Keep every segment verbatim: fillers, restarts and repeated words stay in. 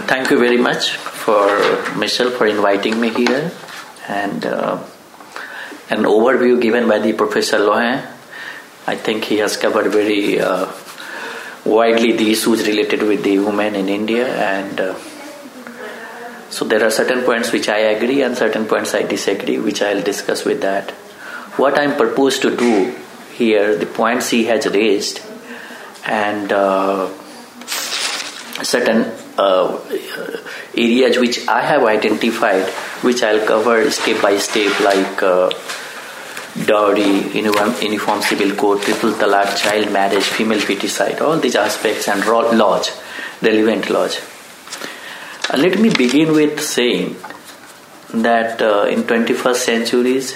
thank you very much for Michelle for inviting me here, and uh, an overview given by the Professor Lohan. I think he has covered very uh, widely the issues related with the women in India, and uh, so there are certain points which I agree and certain points I disagree, which I'll discuss with that. What I'm proposed to do here, the points he has raised, and uh, certain uh, areas which I have identified, which I'll cover step by step, like uh, dowry, uniform, uniform civil code, triple talaq, child marriage, female feticide, all these aspects and laws, relevant laws. Uh, let me begin with saying that uh, in twenty-first centuries,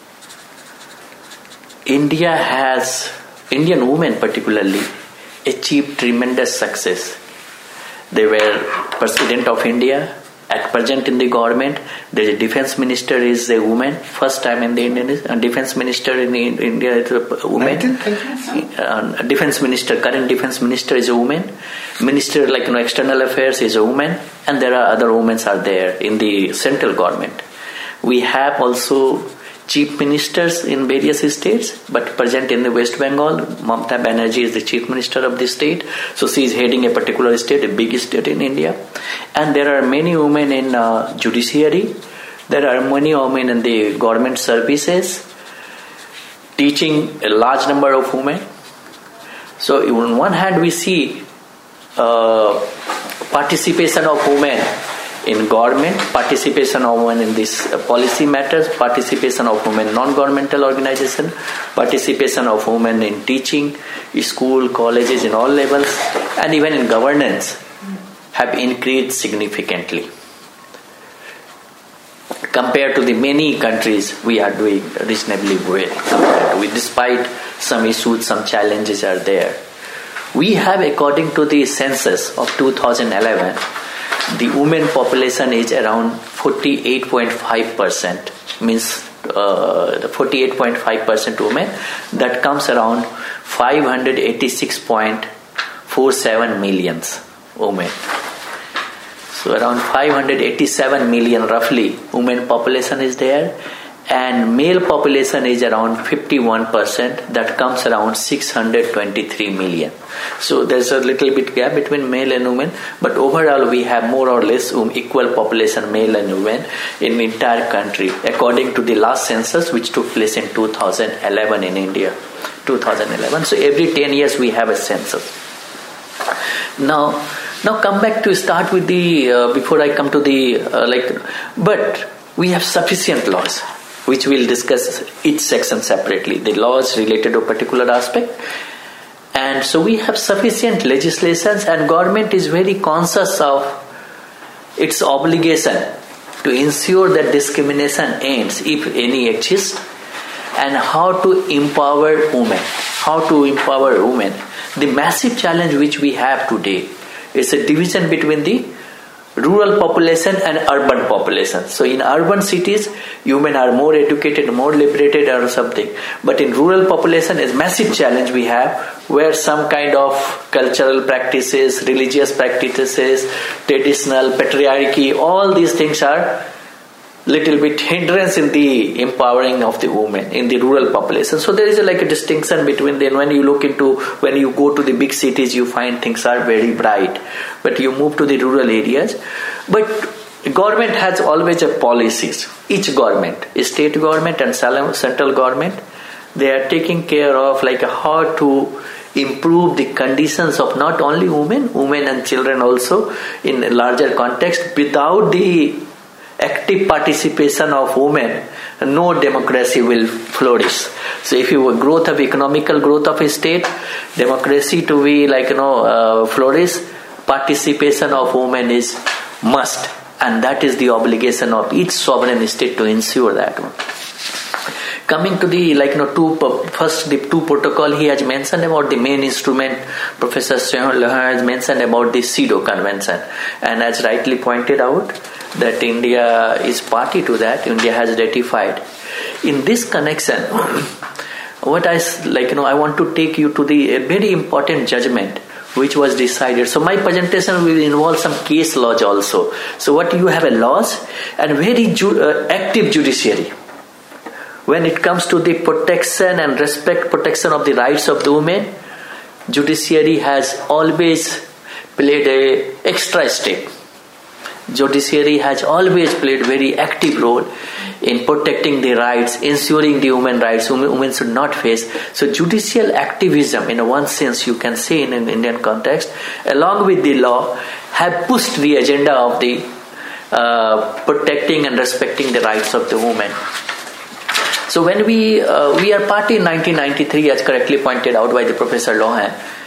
India has, Indian women particularly, achieved tremendous success. They were President of India. At present in the government, the defense minister is a woman. First time in the Indian uh, defense minister in India is a woman. Uh, defense minister, current defense minister is a woman. Minister like you know external affairs is a woman, and there are other women are there in the central government. We have also chief ministers in various states, but present in the West Bengal, Mamata Banerjee is the chief minister of the state. So she is heading a particular state, a big state in India. And there are many women in uh, judiciary. There are many women in the government services, teaching a large number of women. So on one hand we see uh, participation of women in government, participation of women in these uh, policy matters, participation of women in non-governmental organization, participation of women in teaching, school, colleges in all levels, and even in governance have increased significantly. Compared to the many countries, we are doing reasonably well. We, despite some issues, some challenges are there. We have, according to the census of two thousand eleven, the women population is around forty-eight point five percent, means uh, forty-eight point five percent women. That comes around five hundred eighty-six point four seven millions women. So around five hundred eighty-seven million roughly women population is there, and male population is around fifty-one percent. That comes around six hundred twenty-three million. So there's a little bit gap between male and women, but overall we have more or less equal population, male and women, in the entire country, according to the last census which took place in two thousand eleven in India. two thousand eleven. So every ten years we have a census. Now, now come back to start with the, uh, before I come to the, uh, like, but we have sufficient laws, which we'll discuss each section separately, the laws related to a particular aspect. And so we have sufficient legislations, and government is very conscious of its obligation to ensure that discrimination ends, if any exists, and how to empower women. How to empower women. The massive challenge which we have today is a division between the rural population and urban population. So in urban cities, women are more educated, more liberated or something. But in rural population is massive challenge we have, where some kind of cultural practices, religious practices, traditional patriarchy, all these things are little bit hindrance in the empowering of the women in the rural population. So there is a, like a distinction between them. When you look into, when you go to the big cities, you find things are very bright, but you move to the rural areas. But government has always a policies. Each government, state government and central government, they are taking care of like how to improve the conditions of not only women, women and children also in a larger context. Without the active participation of women, no democracy will flourish. So if you have growth of economical growth of a state, democracy to be like you know uh, flourish, participation of women is must, and that is the obligation of each sovereign state to ensure that one. Coming to the like you know two first the two protocol he has mentioned about the main instrument. Professor Lohan has mentioned about the CEDAW convention, and as rightly pointed out, that India is party to that. India has ratified. In this connection, what I like, you know, I want to take you to the a very important judgment which was decided. So my presentation will involve some case laws also. So what you have a laws and very ju- uh, active judiciary. When it comes to the protection and respect protection of the rights of the women, judiciary has always played a extra step. Judiciary has always played very active role in protecting the rights, ensuring the human rights women should not face. So judicial activism, in one sense you can say in an Indian context, along with the law, have pushed the agenda of the uh, protecting and respecting the rights of the women. So when we uh, we are party in nineteen ninety-three, as correctly pointed out by the Professor Lohan,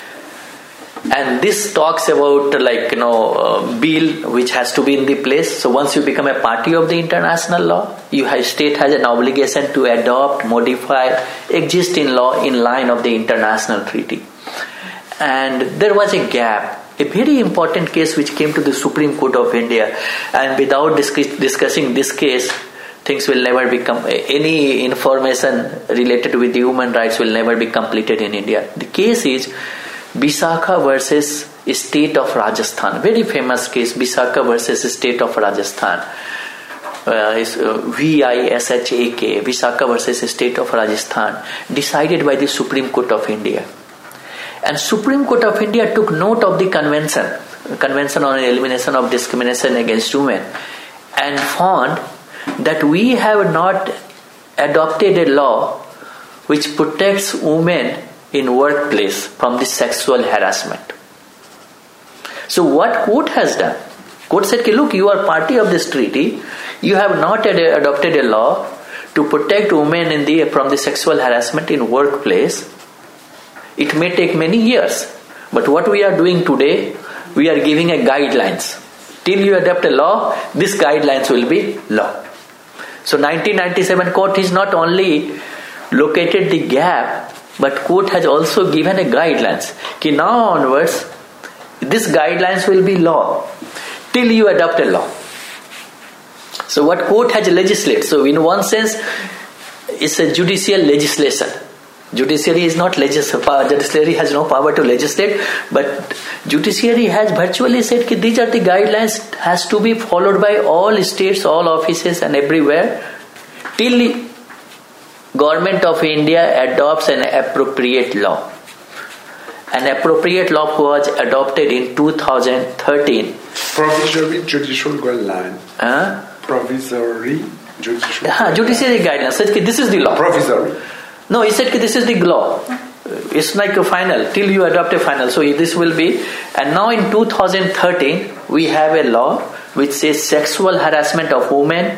and this talks about like you know uh, bill which has to be in the place. So once you become a party of the international law, you have state has an obligation to adopt, modify existing law in line of the international treaty. And there was a gap, a very important case which came to the Supreme Court of India, and without discuss- discussing this case, things will never become, any information related with the human rights will never be completed in India. The case is Visakha versus State of Rajasthan. Very famous case, Visakha versus State of Rajasthan. Uh, is uh, V I S H A K, Visakha versus State of Rajasthan, decided by the Supreme Court of India. And Supreme Court of India took note of the convention, Convention on Elimination of Discrimination Against Women, and found that we have not adopted a law which protects women in workplace from the sexual harassment. So what court has done? Court said, look, you are party of this treaty. You have not ad- adopted a law to protect women in the from the sexual harassment in workplace. It may take many years, but what we are doing today, we are giving a guidelines. Till you adopt a law, these guidelines will be law. So nineteen ninety-seven court is not only located the gap, but court has also given a guidelines. Ki now onwards, this guidelines will be law till you adopt a law. So what court has legislated? So in one sense, it's a judicial legislation. Judiciary is not legislative. Judiciary has no power to legislate, but judiciary has virtually said that these are the guidelines has to be followed by all states, all offices, and everywhere till Government of India adopts an appropriate law. An appropriate law was adopted in two thousand thirteen. Provisory judicial guideline. Huh? Provisory judicial. Huh, judiciary guidelines said that this is the law. Provisory. No, he said that this is the law. It's like a final till you adopt a final. So this will be. And now in two thousand thirteen we have a law which says sexual harassment of women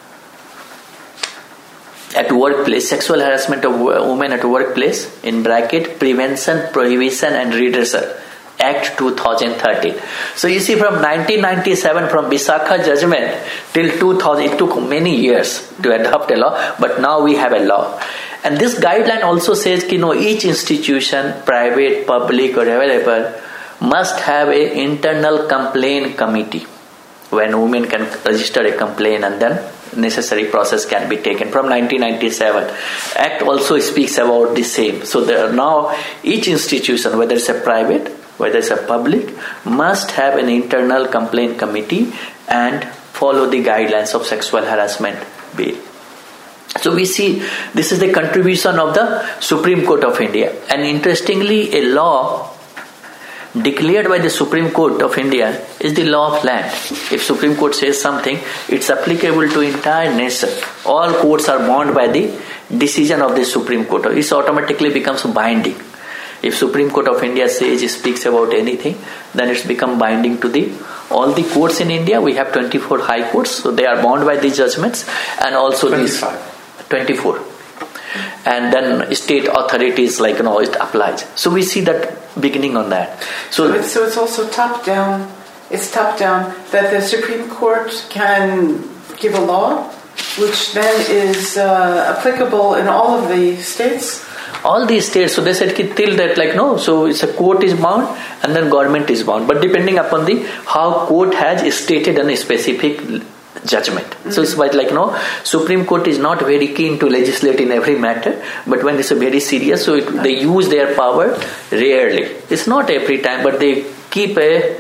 at workplace, sexual harassment of women at workplace, in bracket, prevention, prohibition and redressal, Act two thousand thirteen. So you see, from nineteen ninety-seven, from Visakha judgment till two thousand, it took many years to adopt a law, but now we have a law. And this guideline also says, you know, each institution, private, public or wherever, must have an internal complaint committee when women can register a complaint and then necessary process can be taken. From nineteen ninety-seven, Act also speaks about the same. So there are now each institution, whether it's a private, whether it's a public, must have an internal complaint committee and follow the guidelines of sexual harassment bill. So we see this is the contribution of the Supreme Court of India. And interestingly, a law declared by the Supreme Court of India is the law of land. If Supreme Court says something, it's applicable to entire nation. All courts are bound by the decision of the Supreme Court. It automatically becomes binding. If Supreme Court of India says, speaks about anything, then it's become binding to the all the courts in India. We have twenty-four high courts, so they are bound by these judgments, and also twenty-five. These twenty-four. And then state authorities, like, you know, it applies. So we see that beginning on that. So, so, it's, so it's also top down. It's top down that the Supreme Court can give a law, which then is uh, applicable in all of the states. All these states. So they said ki till that, like, no. So it's a court is bound, and then government is bound. But depending upon the how court has stated a specific judgment. Mm-hmm. So it's like, you know, Supreme Court is not very keen to legislate in every matter, but when it's a very serious, so it, they use their power rarely. It's not every time, but they keep a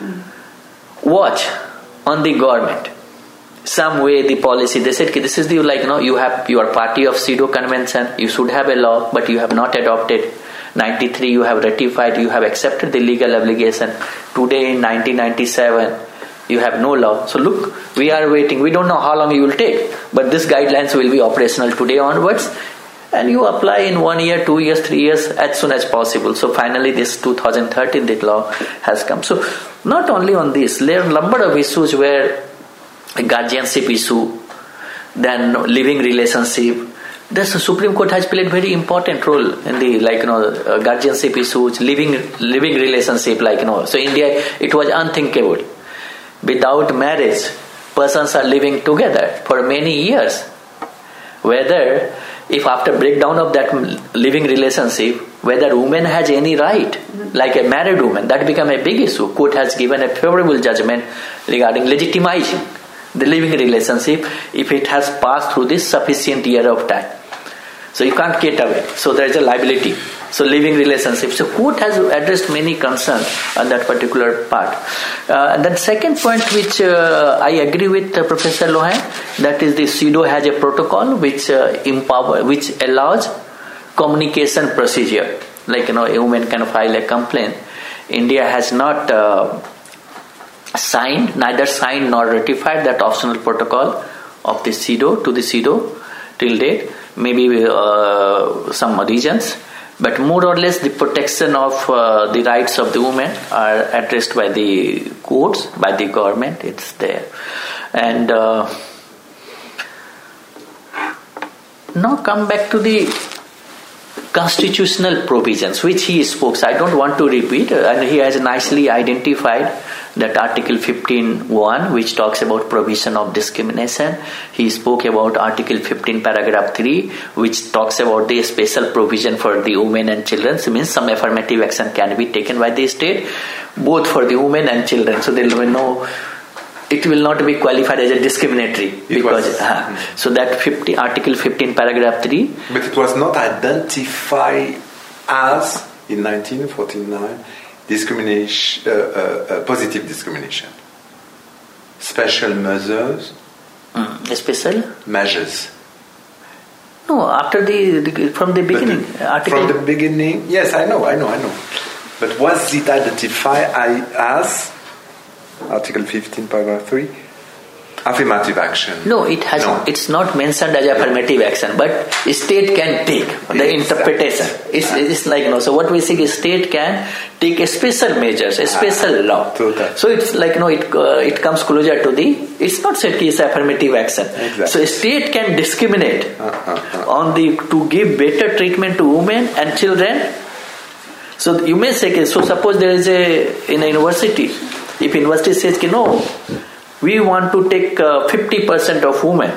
watch on the government. Some way the policy, they said, this is the, like, you know, you have your party of C E D A O convention, you should have a law, but you have not adopted. ninety-three you have ratified, you have accepted the legal obligation. Today in nineteen ninety-seven, you have no law. So look, we are waiting. We don't know how long you will take, but these guidelines will be operational today onwards. And you apply in one year, two years, three years, as soon as possible. So finally this two thousand thirteen, the law has come. So not only on this, there are a number of issues where a guardianship issue, then living relationship. The Supreme Court has played very important role in the, like, you know, uh, guardianship issues, living living relationship, like, you know. So India, it was unthinkable. Without marriage, persons are living together for many years. Whether, if after breakdown of that living relationship, whether woman has any right, like a married woman, that become a big issue. Court has given a favorable judgment regarding legitimizing the living relationship if it has passed through this sufficient year of time. So you can't get away. So there is a liability. So living relationship. So court has addressed many concerns on that particular part. Uh, and then second point, which uh, I agree with uh, Professor Lohan, that is the C E D A O has a protocol which uh, empower, which allows communication procedure. Like, you know, a woman can file a complaint. India has not uh, signed, neither signed nor ratified that optional protocol of the C E D A O to the C E D A O till date. Maybe uh, some regions, but more or less the protection of uh, the rights of the women are addressed by the courts, by the government. It's there. And uh, now come back to the constitutional provisions which he spoke. So I don't want to repeat, and he has nicely identified that Article fifteen one, which talks about provision of discrimination. He spoke about Article fifteen paragraph three, which talks about the special provision for the women and children. So it means some affirmative action can be taken by the state both for the women and children. So there will be no, it will not be qualified as a discriminatory because was, uh, mm-hmm. So that fifty, Article fifteen paragraph three. But it was not identified as in nineteen forty-nine discrimination, uh, uh, uh, positive discrimination, special measures, mm, special measures. No, after the, the from the beginning. The, article from the beginning, yes, I know, I know, I know. But was it identified as Article fifteen, paragraph three? Affirmative action. No, it has. No. It's not mentioned as affirmative action, but state can take the interpretation. It's, it's like, no. So what we say is state can take a special measures, a special ah, law. Total. So it's like, no, it uh, it comes closer to the. It's not said it's affirmative action. Exactly. So state can discriminate uh, uh, uh. on the to give better treatment to women and children. So you may say, so suppose there is a in a university, if university says, no, we want to take uh, fifty percent of women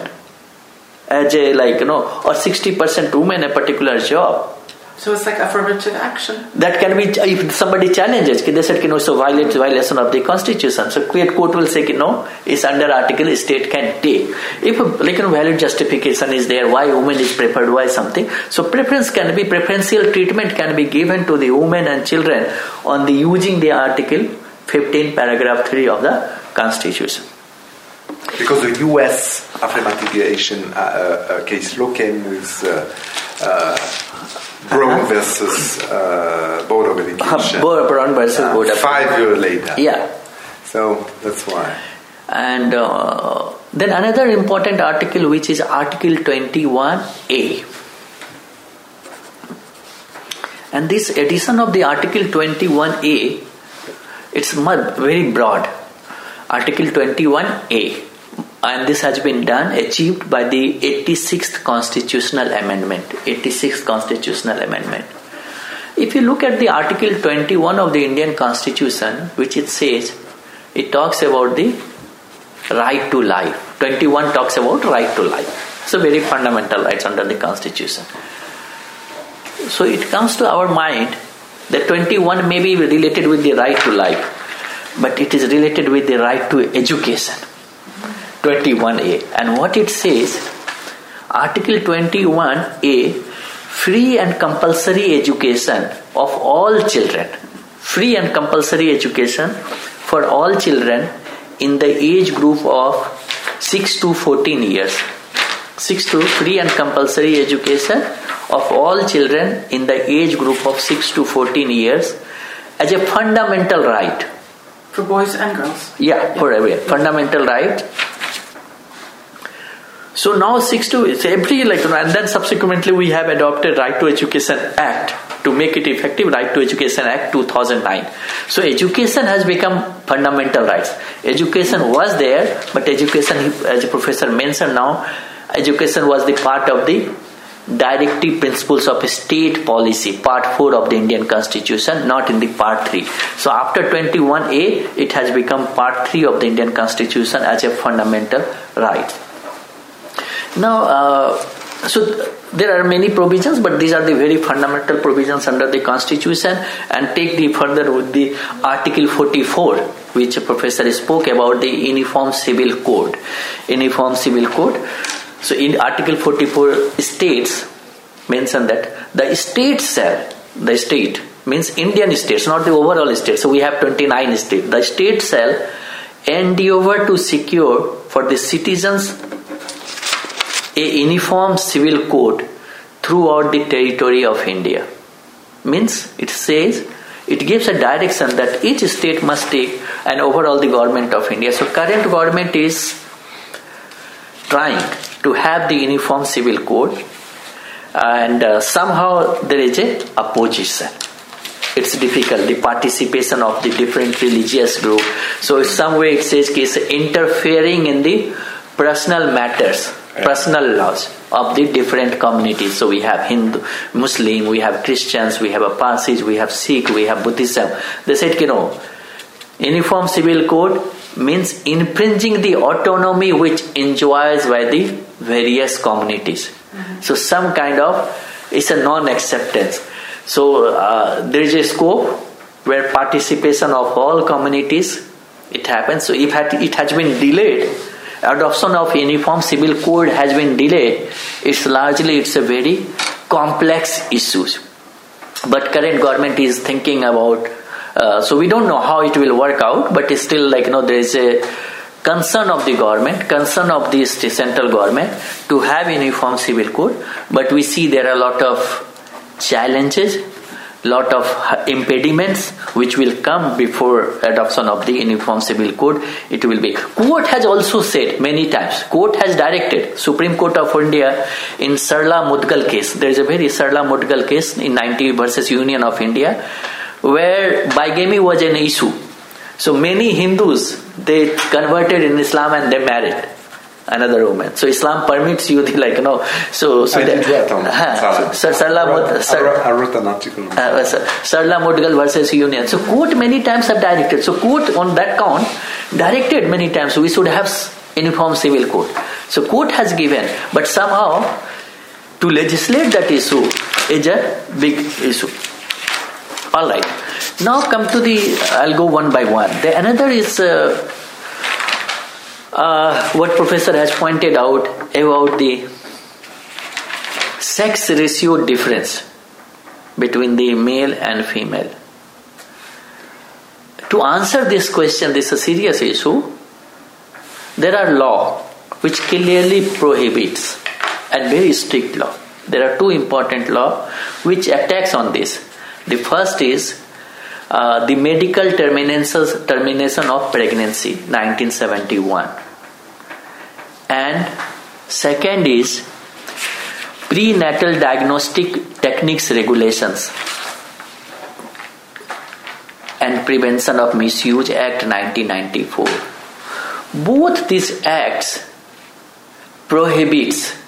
as a, like, you know, or sixty percent women a particular job. So it's like affirmative action. That can be, if somebody challenges, they said, you know, so violate violation of the constitution. So court will say, you know, it's under article, state can take. If a, like, you know, valid justification is there, why women is preferred, why something. So preference can be, preferential treatment can be given to the women and children on the using the article fifteen paragraph three of the constitution. Because the U S affirmative action uh, uh, case law came with uh, uh, Brown uh-huh. versus uh, Board of Education. Brown versus uh, Board of Five years later. Yeah. So that's why. And uh, then another important article, which is Article twenty-one A. And this edition of the Article twenty-one A, it's very broad. Article twenty-one A, and this has been done, achieved by the eighty-sixth Constitutional Amendment. eighty-sixth Constitutional Amendment. If you look at the Article twenty-one of the Indian Constitution, which it says, it talks about the right to life. twenty-one talks about right to life. So very fundamental rights under the Constitution. So it comes to our mind that twenty-one may be related with the right to life, but it is related with the right to education. twenty-one A. And what it says, Article twenty-one A, free and compulsory education of all children. Free and compulsory education for all children in the age group of six to fourteen years. six to free and compulsory education of all children in the age group of six to fourteen years as a fundamental right. For boys and girls. Yeah, yeah. for every fundamental right. So now six to it's every like and then subsequently we have adopted Right to Education Act to make it effective. Right to Education Act two thousand nine. So education has become fundamental rights. Education was there, but education, as a professor mentioned now, education was the part of the directive principles of state policy, part four of the Indian Constitution, not in the part three. So after twenty-one A, it has become part three of the Indian Constitution as a fundamental right. Now, uh, so there are many provisions, but these are the very fundamental provisions under the Constitution. And take the further with the Article forty-four, which a professor spoke about, the Uniform Civil Code. Uniform Civil Code. So in Article forty-four states mention that the state shall, the state means Indian states, not the overall state. So we have twenty-nine states. The state shall endeavor to secure for the citizens a uniform civil code throughout the territory of India. Means it says, it gives a direction that each state must take and overall the government of India. So current government is trying to have the uniform civil code, and uh, somehow there is a opposition. It's difficult, the participation of the different religious group. So in some way it says it's interfering in the personal matters, personal laws of the different communities. So we have Hindu, Muslim, we have Christians, we have Parsis, we have Sikh, we have Buddhism. They said, you know, uniform civil code means infringing the autonomy which enjoys by the various communities. Mm-hmm. So some kind of, it's a non-acceptance. So uh, there is a scope where participation of all communities, it happens. So if it has been delayed, adoption of uniform civil code has been delayed, it's largely, it's a very complex issue. But current government is thinking about, uh, so we don't know how it will work out, but it's still like, you know, there is a concern of the government, concern of the central government to have uniform civil code. But we see there are a lot of challenges, lot of impediments which will come before adoption of the uniform civil code. It will be. Court has also said many times, court has directed, Supreme Court of India in Sarla Mudgal case, there is a very Sarla Mudgal case in ninety versus Union of India, where bigamy was an issue. So many Hindus, they converted in Islam and they married another woman. So Islam permits you the, like, you know, so so I that, did that on uh, so, so Sarla I, wrote, Mud, Sar, I, wrote, I wrote an article on uh, Sarla Mudgal versus Union. So court many times have directed. So court on that count directed many times. So we should have uniform civil code. So court has given, but somehow to legislate that issue is a big issue. All right. Now come to the, I'll go one by one. The another is uh, uh, what professor has pointed out about the sex ratio difference between the male and female. To answer this question, this is a serious issue. There are law which clearly prohibits, and very strict law. There are two important law which attacks on this. The first is uh, the medical termination, termination of pregnancy, nineteen seventy-one. And second is prenatal diagnostic techniques regulations and Prevention of Misuse Act nineteen ninety-four. Both these acts prohibits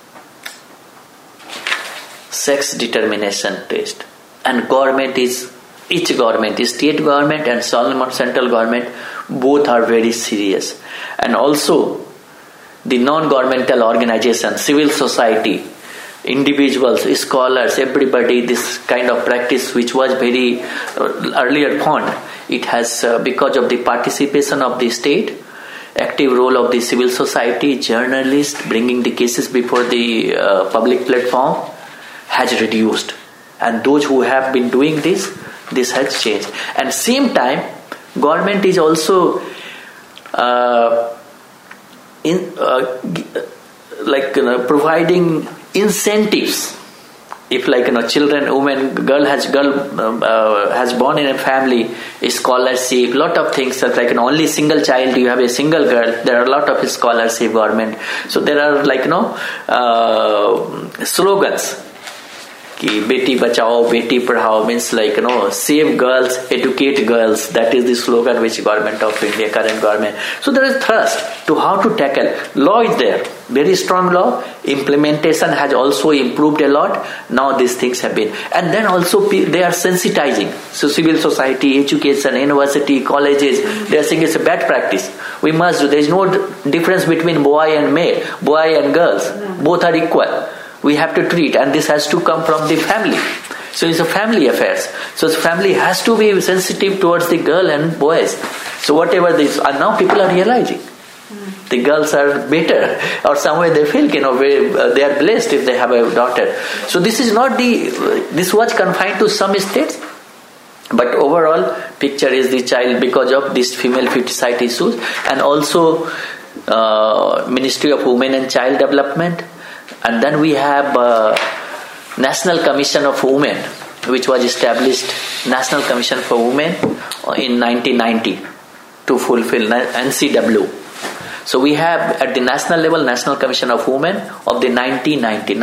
sex determination test. And government is, each government, state government and central government, both are very serious. And also the non-governmental organizations, civil society, individuals, scholars, everybody, this kind of practice which was very uh, earlier found, it has, uh, because of the participation of the state, active role of the civil society, journalists, bringing the cases before the uh, public platform has reduced. And those who have been doing this, this has changed. And same time, government is also uh, in uh, like you know, providing incentives. If like you know, children, women, girl has girl uh, has born in a family, a scholarship, lot of things. Like an only single child, you have a single girl. There are a lot of scholarship government. So there are like you know uh, slogans. Ki beti bachao, beti padhao means like you know save girls, educate girls. That is the slogan which government of India, current government. So there is thrust to how to tackle. Law is there, very strong law. Implementation has also improved a lot. Now these things have been, and then also they are sensitizing. So civil society, education, university, colleges, they are saying it's a bad practice. We must do. There is no difference between boy and male, boy and girls. Both are equal. We have to treat, and this has to come from the family. So it's a family affairs. So the family has to be sensitive towards the girl and boys. So whatever this, and now people are realizing mm. the girls are better, or somewhere they feel you know they are blessed if they have a daughter. So this is not the this was confined to some states, but overall picture is the child because of this female feticide issues, and also uh, Ministry of Women and Child Development. And then we have uh, National Commission of Women, which was established, National Commission for Women in nineteen ninety to fulfill N C W. So we have at the national level National Commission of Women of the nineteen ninety.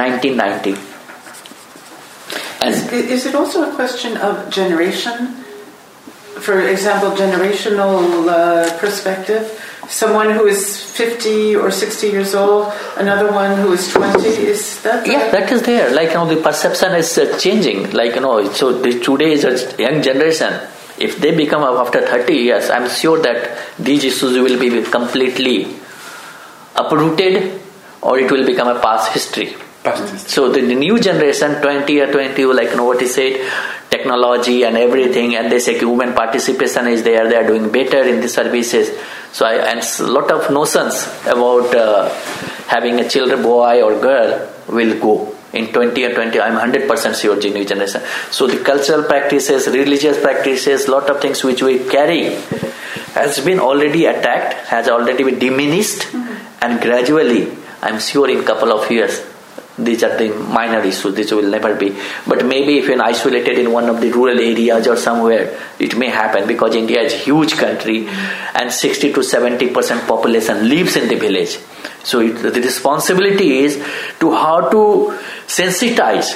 And is, is it also a question of generation? For example, generational uh, perspective? Someone who is fifty or sixty years old, another one who is twenty, is that? Yeah, that is there. Like, you know, the perception is uh, changing. Like, you know, so the, today is a young generation. If they become after thirty years, I'm sure that these issues will be completely uprooted, or it will become a past history. Past history. So the, the new generation, twenty or twenty, like, you know, what he said, technology and everything, and they say women participation is there, they are doing better in the services. So I, and a lot of notions about uh, having a children, boy or girl, will go in twenty or twenty. I'm one hundred percent sure the new generation. So the cultural practices, religious practices, lot of things which we carry has been already attacked, has already been diminished, mm-hmm. and gradually, I'm sure in couple of years, these are the minor issues, this will never be. But maybe if you're isolated in one of the rural areas or somewhere, it may happen, because India is a huge country and sixty to seventy percent population lives in the village. So it, the responsibility is to how to sensitize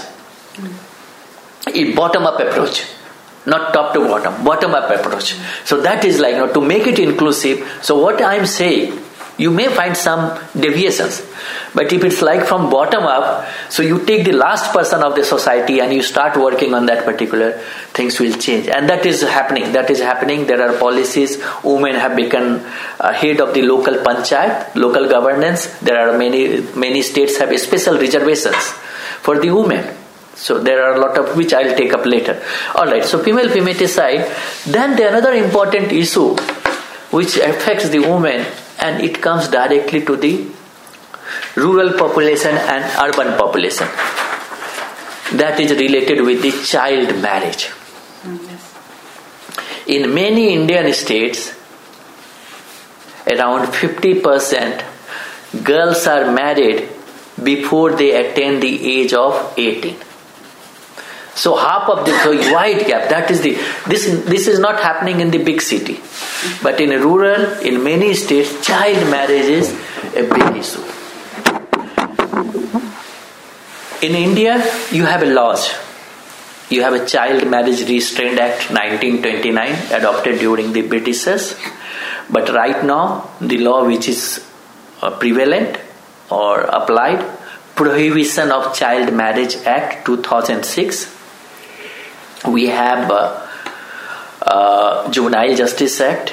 a bottom-up approach. Not top to bottom, bottom up approach. So that is like, you know, to make it inclusive. So what I'm saying, you may find some deviations, but if it's like from bottom up, so you take the last person of the society and you start working on that particular, things will change. And that is happening. That is happening. There are policies. Women have become uh, head of the local panchayat, local governance. There are many, many states have special reservations for the women. So there are a lot of which I'll take up later. Alright, so female fematicide. Then the another important issue which affects the women, and it comes directly to the rural population and urban population. That is related with the child marriage. Yes. In many Indian states, around fifty percent girls are married before they attain the age of eighteen. So half of the so wide gap, that is the this this is not happening in the big city, but in rural, in many states, child marriage is a big issue. In India, you have a laws. You have a Child Marriage Restraint Act nineteen twenty-nine adopted during the Britishers, but right now the law which is uh, prevalent or applied, Prohibition of Child Marriage Act two thousand six. We have uh, uh, Juvenile Justice Act.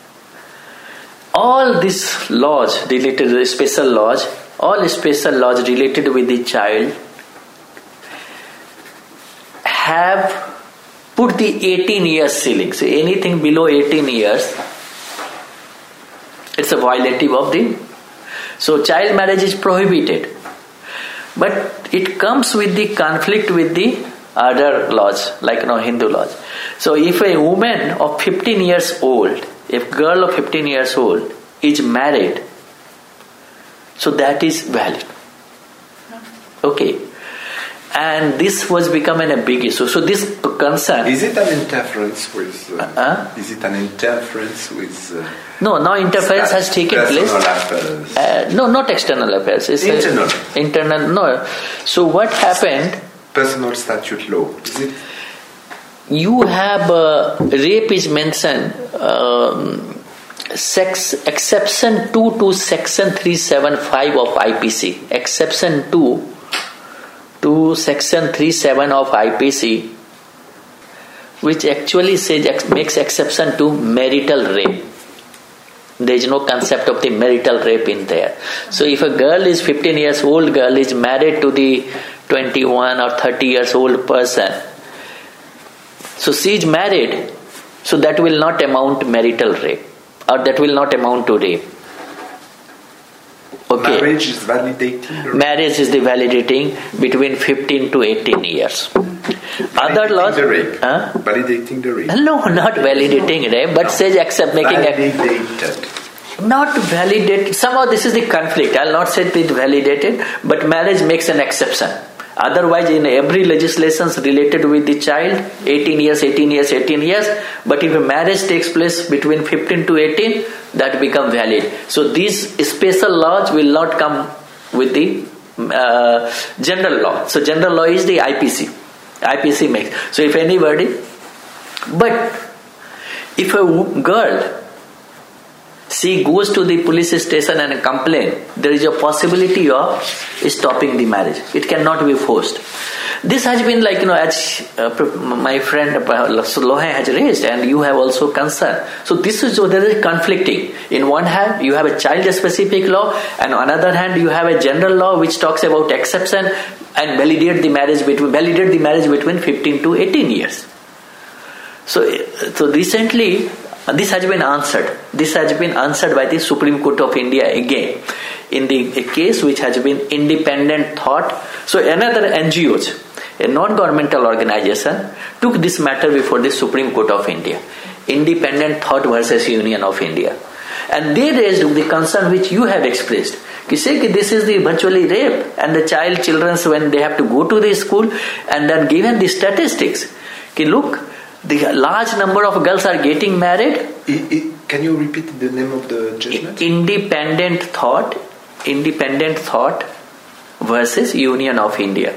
All these laws related to the special laws, all special laws related with the child have put the eighteen years ceiling. So anything below eighteen years It's a violative of the. So child marriage is prohibited. But it comes with the conflict with the other laws, like you know, Hindu laws. So if a woman of fifteen years old, if girl of fifteen years old is married, so that is valid. Okay. And this was becoming a big issue. So this concern... Is it an interference with... Uh, uh, is it an interference with... Uh, no, now interference has taken place. Affairs. Uh, no, not external affairs. It's internal. A, internal, no. So what happened... Personal statute law. Is it? You have uh, rape is mentioned, um, sex exception two to section three seventy-five of I P C. Exception two to section three seventy-seven of I P C, which actually says ex- makes exception to marital rape. There is no concept of the marital rape in there. So if a girl is fifteen years old, girl is married to the twenty-one or thirty years old person, so she is married, so that will not amount to marital rape, or that will not amount to rape. Okay. Marriage is validating. Marriage is the validating between fifteen to eighteen years. Validating Other laws, the rape. Huh? Validating the rape. No, not validating rape, but no. says accept making validated. A, not validated. Somehow this is the conflict. I'll not say it validated, but marriage makes an exception. Otherwise, in every legislation related with the child, eighteen years, eighteen years, eighteen years, but if a marriage takes place between fifteen to eighteen, that become valid. So these special laws will not come with the uh, general law. So general law is the I P C. I P C makes. So if anybody, but if a girl, she goes to the police station and complain, there is a possibility of stopping the marriage. It cannot be forced. This has been like, you know, as uh, my friend uh, Lohe has raised, and you have also concerned. So this is, so there is conflicting. In one hand, you have a child-specific law, and on another hand, you have a general law which talks about exception and validate the marriage between validate the marriage between fifteen to eighteen years. So, so recently, this has been answered. This has been answered by the Supreme Court of India again in the a case which has been independent thought. So another N G Os, a non-governmental organization, took this matter before the Supreme Court of India. Independent Thought versus Union of India. And they raised the concern which you have expressed. Ki say ki this is the virtually rape, and the child children when they have to go to the school, and then given the statistics, ki look, the large number of girls are getting married. It, it, can you repeat the name of the judgment? Independent Thought, Independent Thought versus Union of India.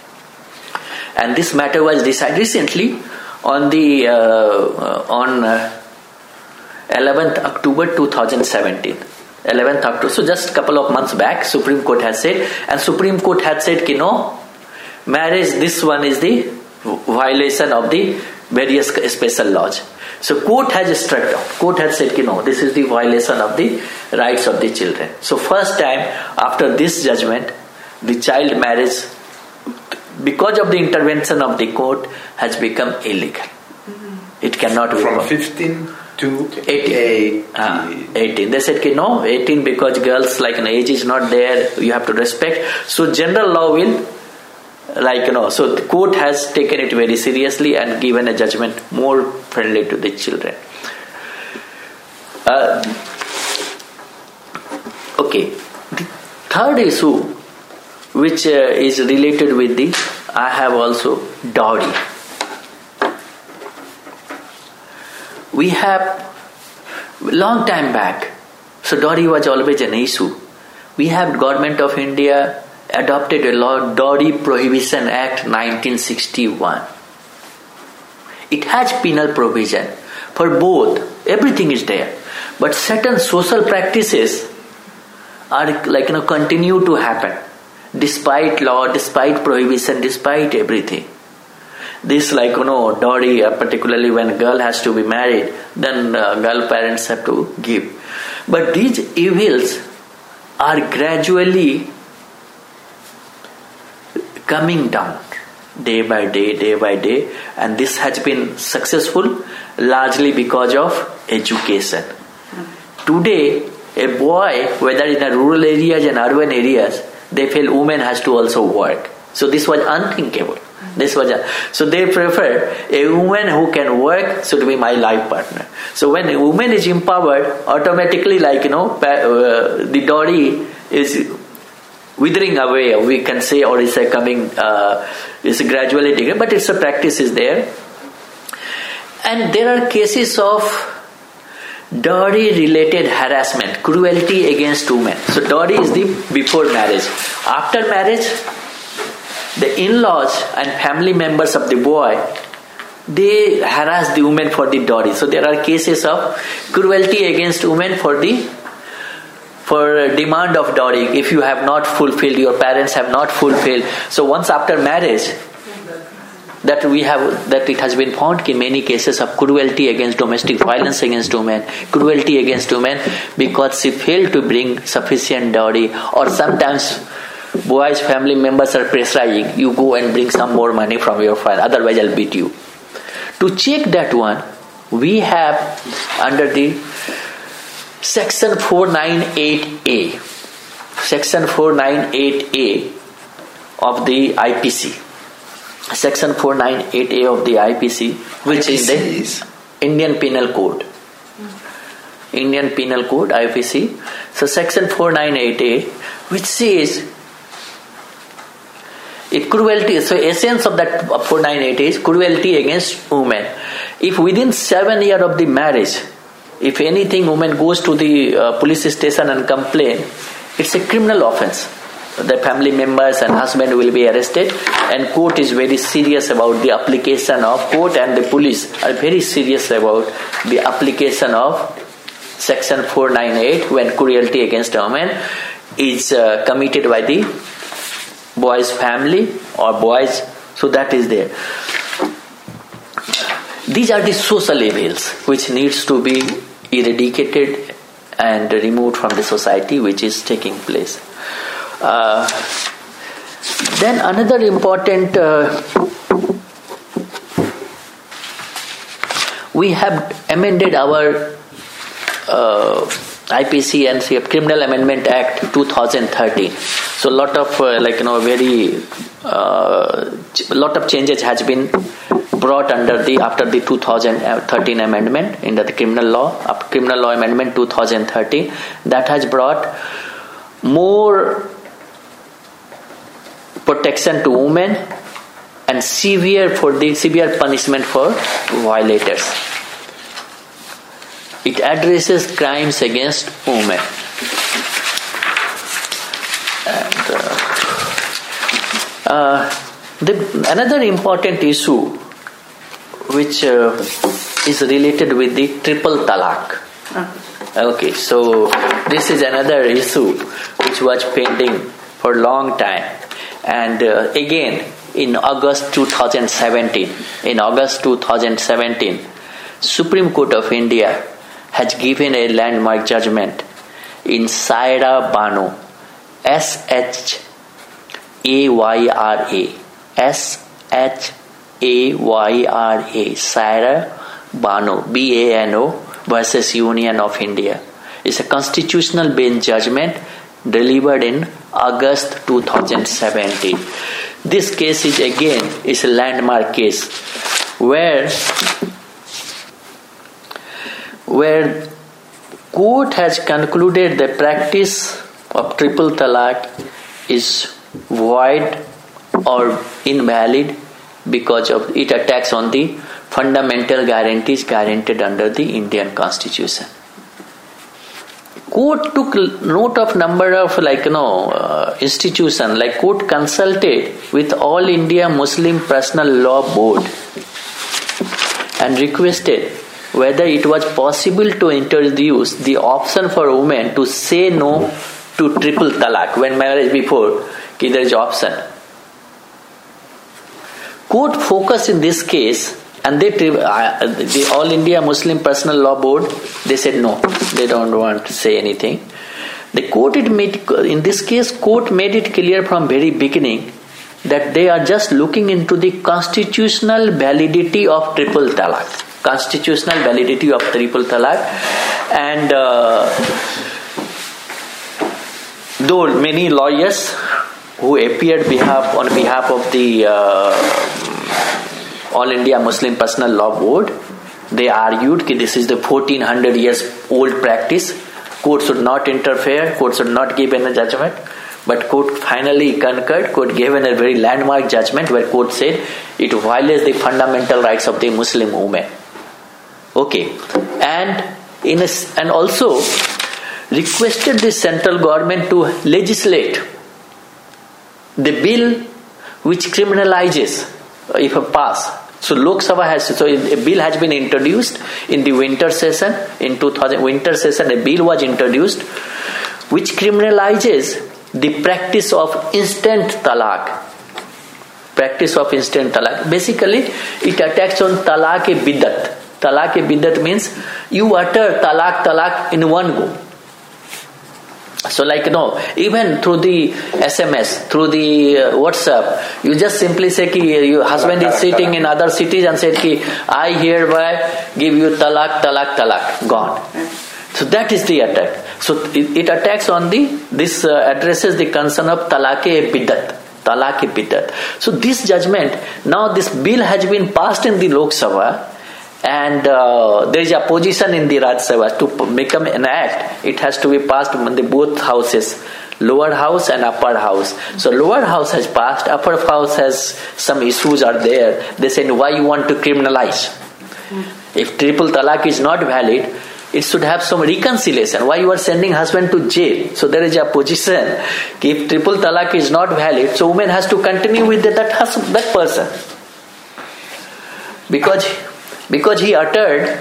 And this matter was decided recently on the uh, uh, on uh, eleventh October twenty seventeen. eleventh October. So just a couple of months back, Supreme Court has said, and Supreme Court had said, ki no, marriage. This one is the violation of the various special laws. So court has struck down. Court has said, ki no, this is the violation of the rights of the children. So first time after this judgment, the child marriage, because of the intervention of the court, has become illegal. Mm-hmm. It cannot be from fifteen to eighteen. eighteen. Uh, eighteen. They said, ki no, eighteen because girls like an age is not there. You have to respect. So general law will. Like, you know, so the court has taken it very seriously and given a judgment more friendly to the children. Uh, okay. The third issue, which uh, is related with the, I have also dowry. We have, long time back, so dowry was always an issue. We have Government of India adopted a law, Dowry Prohibition Act nineteen sixty-one. It has penal provision for both. Everything is there. But certain social practices are like, you know, continue to happen despite law, despite prohibition, despite everything. This, like, you know, dowry, uh, particularly when girl has to be married, then uh, girl parents have to give. But these evils are gradually coming down day by day, day by day, and this has been successful largely because of education. Today, a boy, whether in a rural areas and urban areas, they feel woman has to also work. So this was unthinkable. This was a, so they prefer a woman who can work should be my life partner. So when a woman is empowered, automatically, like you know, uh, the dowry is withering away. We can say, or is a coming, uh, is gradually decreasing, but it's a practice is there. And there are cases of dowry-related harassment, cruelty against women. So dowry is the before marriage. After marriage, the in-laws and family members of the boy, they harass the woman for the dowry. So there are cases of cruelty against women for the for demand of dowry. If you have not fulfilled, your parents have not fulfilled. So once after marriage, that we have that it has been found in many cases of cruelty against domestic violence against women, cruelty against women because she failed to bring sufficient dowry, or sometimes boys' family members are pressurizing, you go and bring some more money from your father, otherwise I'll beat you. To check that one, we have under the section four ninety-eight A, section four ninety-eight A of the I P C. Section four ninety-eight A of the I P C, which I P C is the Indian Penal Code. Indian Penal Code, I P C. So section four ninety-eight A, which says if cruelty, so essence of that four ninety-eight is cruelty against women. If within seven years of the marriage, if anything woman goes to the uh, police station and complain, it's a criminal offence. The family members and husband will be arrested, and court is very serious about the application of court, and the police are very serious about the application of section four ninety-eight when cruelty against a woman is uh, committed by the boy's family or boys. So that is there. These are the social evils which needs to be eradicated and removed from the society, which is taking place. Uh, then another important, uh, we have amended our uh, I P C and Criminal Amendment Act two thousand thirteen. So a lot of uh, like you know very uh, ch- lot of changes has been brought under the after the two thousand thirteen amendment in the criminal law, uh, criminal law amendment two thousand thirteen, that has brought more protection to women and severe for the severe punishment for violators. It addresses crimes against women. And uh, uh, the, another important issue which uh, is related with the triple talaq. Okay, so this is another issue which was pending for a long time. And uh, again, in August twenty seventeen, in August twenty seventeen, Supreme Court of India has given a landmark judgment in Saira Bano, S H A Y R A, S H A Y R A, Saira Bano, B A N O versus Union of India. It's a constitutional bench judgment delivered in August twenty seventeen. This case is again is a landmark case where where court has concluded the practice of triple talaq is void or invalid because of it attacks on the fundamental guarantees guaranteed under the Indian Constitution. Court took note of number of like you know uh, institution, like court consulted with All India Muslim Personal Law Board and requested whether it was possible to introduce the option for women to say no to triple talaq when marriage before. Okay, there is option. Court focused in this case, and they uh, the All India Muslim Personal Law Board, they said no, they don't want to say anything. The court it made in this case court made it clear from very beginning that they are just looking into the constitutional validity of triple talaq, constitutional validity of triple talaq, and uh, though many lawyers who appeared behalf on behalf of the uh, All India Muslim Personal Law Board, they argued that this is the fourteen hundred years old practice. Court should not interfere. Court should not give any judgment. But court finally concurred. Court gave a very landmark judgment where court said it violates the fundamental rights of the Muslim woman. Okay, and in a, and also requested the central government to legislate the bill which criminalizes if a pass. So Lok Sabha has so a bill has been introduced in the winter session in two thousand winter session. A bill was introduced which criminalizes the practice of instant talaq. Practice of instant talaq. Basically, it attacks on talaq-e-biddat. Talaq-e-biddat means you utter talaq talaq in one go. So like you know, even through the S M S, through the uh, WhatsApp, you just simply say ki your husband is sitting in other cities and said ki I hereby give you talaq, talaq, talaq, gone. So that is the attack. So it, it attacks on the, this uh, addresses the concern of talaq-e-biddat. Talaq-e-biddat. So this judgment, now this bill has been passed in the Lok Sabha, and uh, there is a position in the Rajya Sabha to become an act. It has to be passed in the both houses, lower house and upper house. So lower house has passed, upper house has some issues are there. They say why you want to criminalize? If triple talaq is not valid, it should have some reconciliation. Why you are sending husband to jail? So there is a position. If triple talaq is not valid, so woman has to continue with that that, husband, that person. Because Because he uttered,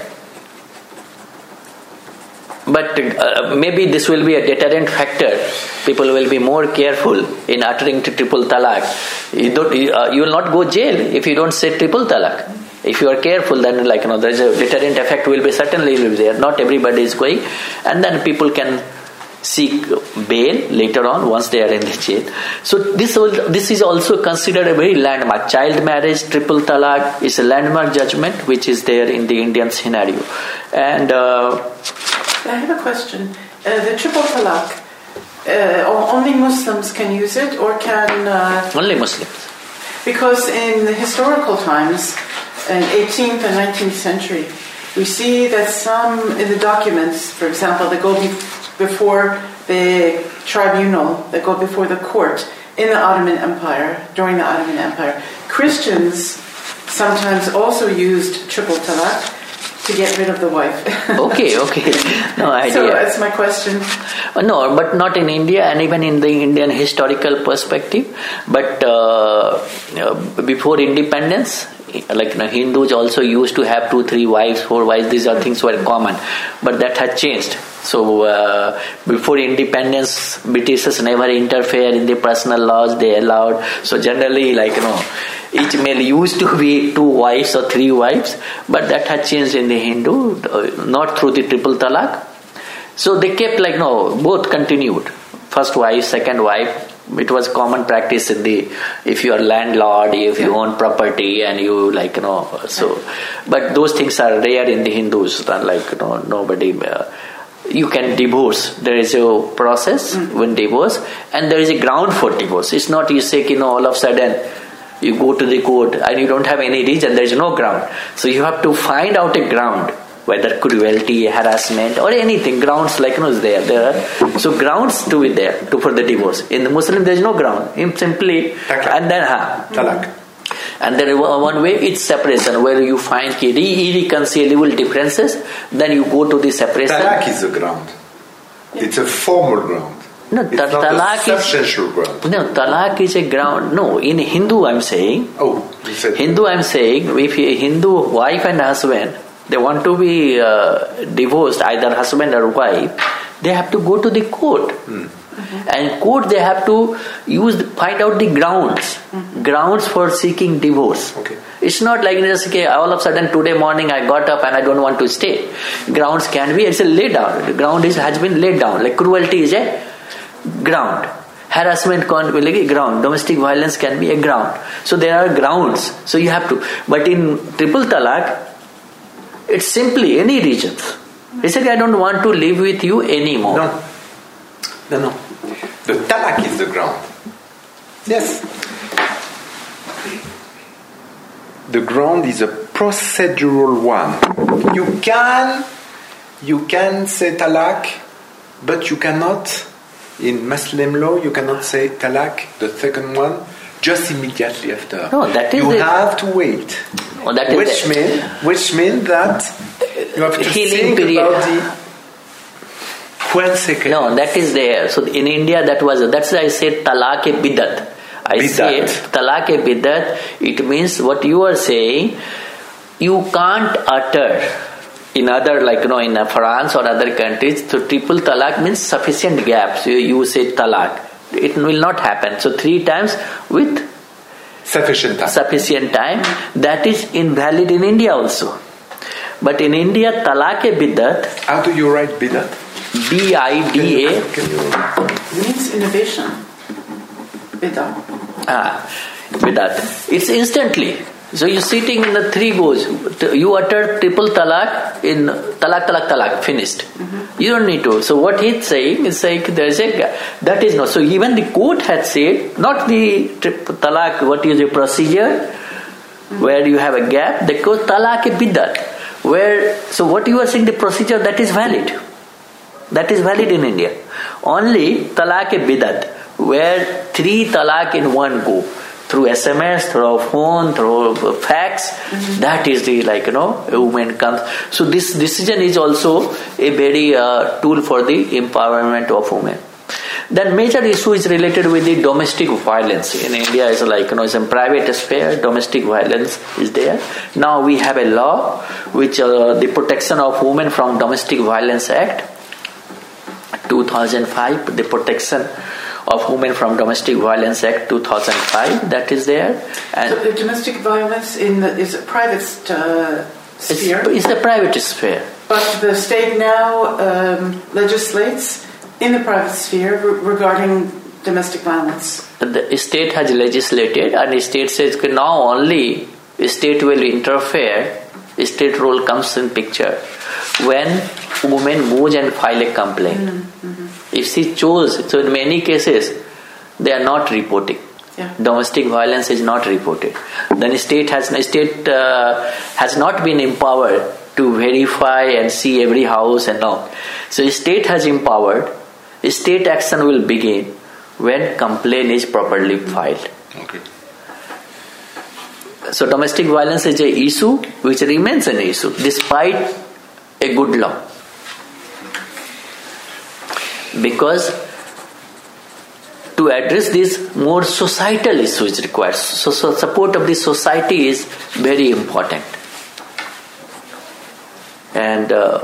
but uh, maybe this will be a deterrent factor. People will be more careful in uttering triple talaq. You, don't, you, uh, you will not go jail if you don't say triple talaq. If you are careful, then like you know, there is a deterrent effect will be certainly will be there. Not everybody is going, and then people can seek bail later on once they are in the jail. So this this is also considered a very landmark. Child marriage, triple talaq is a landmark judgment which is there in the Indian scenario. And uh, I have a question. Uh, the triple talaq, uh, only Muslims can use it, or can uh, only Muslims? Because in the historical times, in eighteenth and nineteenth century, we see that some in the documents, for example, that go before before the tribunal, that go before the court in the Ottoman Empire, during the Ottoman Empire. Christians sometimes also used triple talaq to get rid of the wife. okay, okay. No idea. So that's my question. No, but not in India and even in the Indian historical perspective. But uh, before independence, like you know, Hindus also used to have two, three wives, four wives. These are things were common, but that had changed. So uh, before independence, Britishers never interfere in the personal laws. They allowed. So generally, like you know, each male used to be two wives or three wives, but that had changed in the Hindu, uh, not through the triple talaq. So they kept like no, both continued. First wife, second wife. It was common practice in the, if you are landlord, if you own property and you like, you know, so, but those things are rare in the Hindus, like, you know, nobody, uh, you can divorce. There is a process mm. when divorce, and there is a ground for divorce. It's not you say, you know, all of a sudden you go to the court and you don't have any reason, there is no ground. So you have to find out a ground. Whether cruelty, harassment, or anything, grounds like you know is there. There are so grounds to be there to for the divorce. In the Muslim, there is no ground. In simply Talaq. and then ha talaq. And there is one way it's separation where you find irreconcilable differences. Then you go to the separation. Talaq is a ground. It's a formal ground. No, it's ta- not talaq a is substantial ground. No, talaq is a ground. No, in Hindu, I'm saying. Oh, you said Hindu, I'm saying if a Hindu wife and husband, they want to be uh, divorced, either husband or wife, they have to go to the court. Mm. Mm-hmm. And court they have to use find out the grounds, mm-hmm. grounds for seeking divorce. Okay. It's not like just okay, all of a sudden today morning I got up and I don't want to stay. Grounds can be, it's a lay down. The ground is has been laid down. Like cruelty is a ground. Harassment can be like a ground. Domestic violence can be a ground. So there are grounds. So you have to. But in triple talaq, it's simply any reasons. He said, I don't want to live with you anymore. No. No, no. The talak is the ground. Yes. The ground is a procedural one. You can, you can say talak, but you cannot, in Muslim law, you cannot say talak, the second one, just immediately after. No, that is you the, have to wait. Oh, that is which the, mean, which means that you have to healing think period. about the twelve seconds. No, that is there. So in India, that was that's why I said talak-e-bidat. I Bidat. say talak-e-bidat. It means what you are saying. You can't utter in other, like you know, in France or other countries. So triple talak means sufficient gaps. You, you say talak. It will not happen. So three times with sufficient time. Sufficient time. That is invalid in India also. But in India, talak-e-bidat. How do you write bidat? B I D A. It means innovation. Bidat. Ah, bidat. It's instantly. So you're sitting in the three goes. You utter triple talak in talak, talak, talak. Finished. Mm-hmm. You don't need to. So what he's saying is like there's a that is not. So even the court had said not the triple talak. What is the procedure mm-hmm. where you have a gap? The court talak-e-bidat. Where so what you are saying the procedure that is valid. That is valid in India. Only talak-e-bidat, where three talak in one go, through S M S, through phone, through fax, mm-hmm. that is the, like, you know, a woman comes. So this decision is also a very uh, tool for the empowerment of women. Then major issue is related with the domestic violence. In India, is like, you know, it's a private sphere, domestic violence is there. Now we have a law which uh, the Protection of Women from Domestic Violence Act, two thousand five, the Protection of Women from Domestic Violence Act two thousand five, that is there. And so the domestic violence in the, is a private uh, sphere? It's, it's a private sphere. But the state now um, legislates in the private sphere re- regarding domestic violence. The state has legislated, and the state says now only the state will interfere, state role comes in picture when woman goes and file a complaint. Mm-hmm. If she chose, so in many cases they are not reporting. Yeah. Domestic violence is not reported. Then state has state uh, has not been empowered to verify and see every house and all. So state has empowered. State action will begin when complaint is properly filed. Okay. So domestic violence is an issue which remains an issue despite a good law. Because to address this, more societal issues required. So, so support of the society is very important. And uh,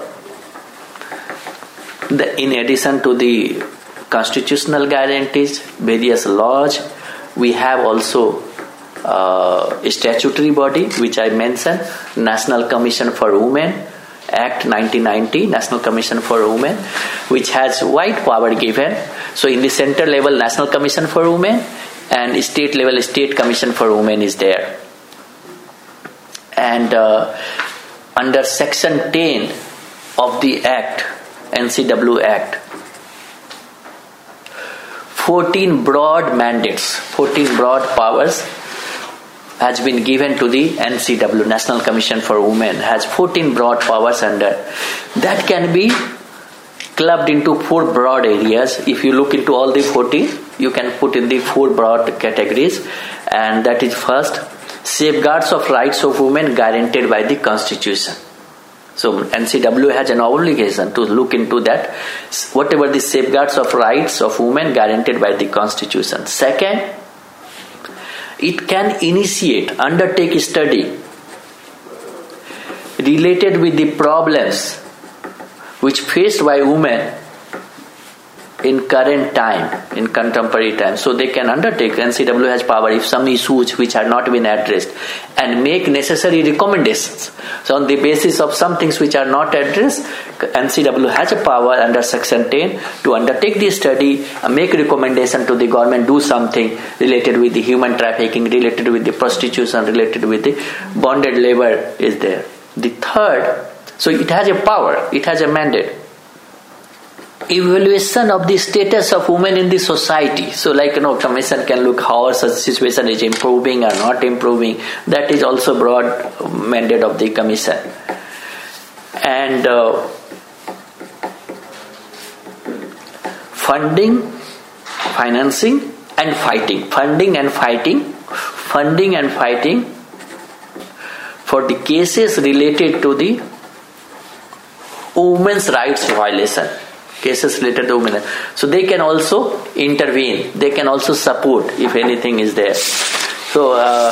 the, in addition to the constitutional guarantees, various laws, we have also uh, a statutory body which I mentioned, National Commission for Women, Act nineteen ninety, National Commission for Women, which has wide power given. So in the central level, National Commission for Women, and state level, State Commission for Women is there. And uh, under Section ten of the Act, N C W Act, fourteen broad mandates, fourteen broad powers has been given to the N C W, National Commission for Women, has fourteen broad powers under. That can be clubbed into four broad areas. If you look into all the fourteen, you can put in the four broad categories. And that is first, safeguards of rights of women guaranteed by the Constitution. So N C W has an obligation to look into that, whatever the safeguards of rights of women guaranteed by the Constitution. Second, it can initiate, undertake a study related with the problems which faced by women in current time, in contemporary time. So they can undertake, N C W has power if some issues which have not been addressed, and make necessary recommendations. So on the basis of some things which are not addressed, N C W has a power under Section ten to undertake the study, and make recommendation to the government, do something related with the human trafficking, related with the prostitution, related with the bonded labor is there. The third, so it has a power, it has a mandate. evaluation of the status of women in the society. So like, you know, commission can look how such situation is improving or not improving. That is also broad mandate of the commission. And uh, funding, financing and fighting. Funding and fighting. Funding and fighting for the cases related to the women's rights violation. Cases related to women. So they can also intervene. They can also support if anything is there. So uh,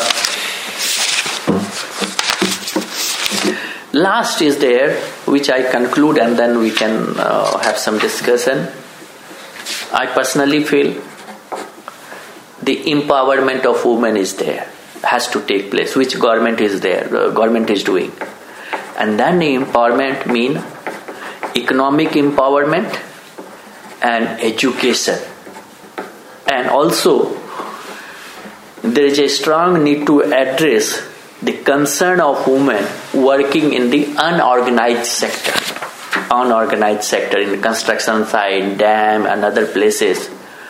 last is there, which I conclude and then we can uh, have some discussion. I personally feel the empowerment of women is there, has to take place, which government is there, the government is doing. And then the empowerment mean economic empowerment and education. And also there is a strong need to address the concern of women working in the unorganized sector. Unorganized sector in the construction site, dam and other places.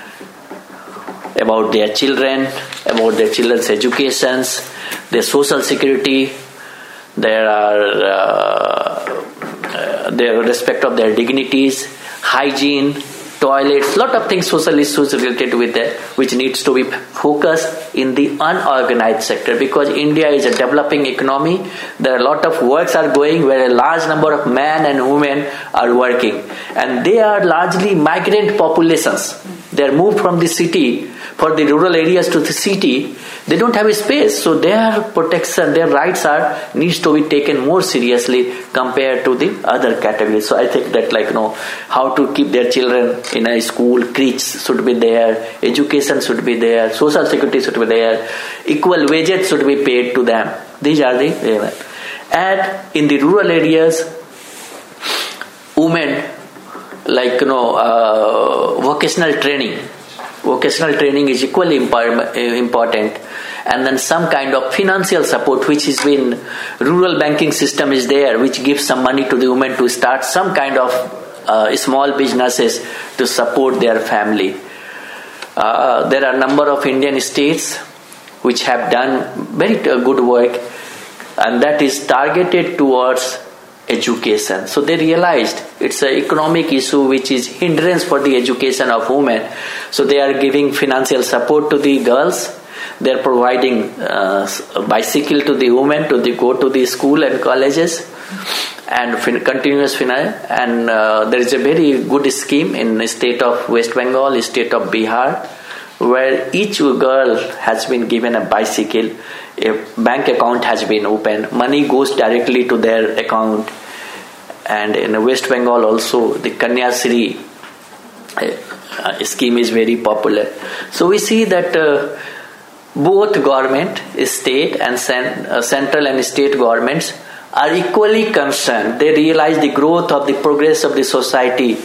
About their children, about their children's educations, their social security, there are uh, uh, their respect of their dignities, hygiene, toilets, lot of things, social issues related with that, which needs to be focused in the unorganized sector, because India is a developing economy. There are a lot of works are going where a large number of men and women are working, and they are largely migrant populations. They are moved from the city for the rural areas to the city. They don't have a space, so their protection, their rights are needs to be taken more seriously compared to the other categories. So I think that, like, you know, how to keep their children in a school, creches should be there, education should be there, social security should be there, equal wages should be paid to them. These are the and in the rural areas, women, like, you know, uh, vocational training. Vocational training is equally important, and then some kind of financial support, which is when rural banking system is there, which gives some money to the women to start some kind of uh, small businesses to support their family. Uh, there are a number of Indian states which have done very good work, and that is targeted towards education. So they realized it's an economic issue which is hindrance for the education of women. So they are giving financial support to the girls. They are providing uh, a bicycle to the women to the, go to the school and colleges, and fin- continuous finance. And uh, there is a very good scheme in the state of West Bengal, state of Bihar, where each girl has been given a bicycle. A bank account has been opened. Money goes directly to their account. And in West Bengal also, the Kanya Shri uh, scheme is very popular. So we see that uh, both government, state and cent- uh, central and state governments are equally concerned. They realize the growth of the progress of the society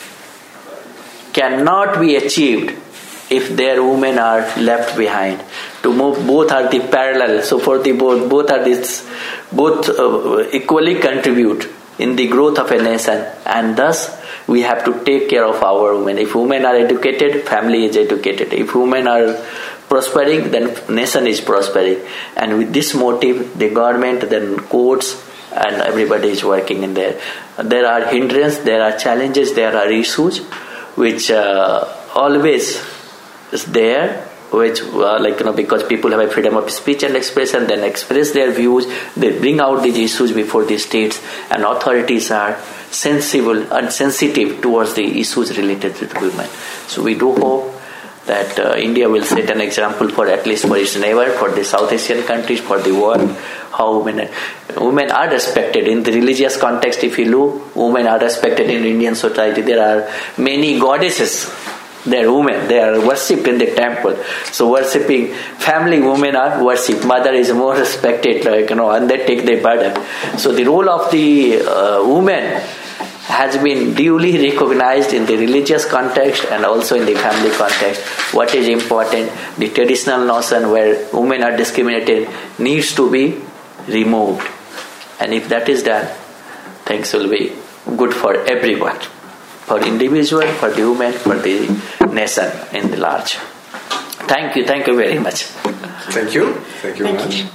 cannot be achieved if their women are left behind. To move, both are the parallel. So for the both, both are this, both uh, equally contribute in the growth of a nation, and thus we have to take care of our women. If women are educated, family is educated. If women are prospering, then nation is prospering. And with this motive, the government, then courts, and everybody is working in there. There are hindrances, there are challenges, there are issues which uh, always is there, which uh, like, you know, because people have a freedom of speech and expression, then express their views, they bring out these issues before the states, and authorities are sensible and sensitive towards the issues related to the women. So we do hope that uh, India will set an example for, at least for its neighbor, for the South Asian countries, for the world, how women women are respected in the religious context. If you look, women are respected in Indian society. There are many goddesses. They are women. They are worshipped in the temple. So worshipping family, women are worshipped. Mother is more respected, like, you know, and they take the burden. So the role of the uh, woman has been duly recognized in the religious context and also in the family context. What is important, the traditional notion where women are discriminated needs to be removed. And if that is done, things will be good for everyone. for individual, for the women, for the nation in the large. Thank you. Thank you very much. Thank you. Thank you very Thank much. you.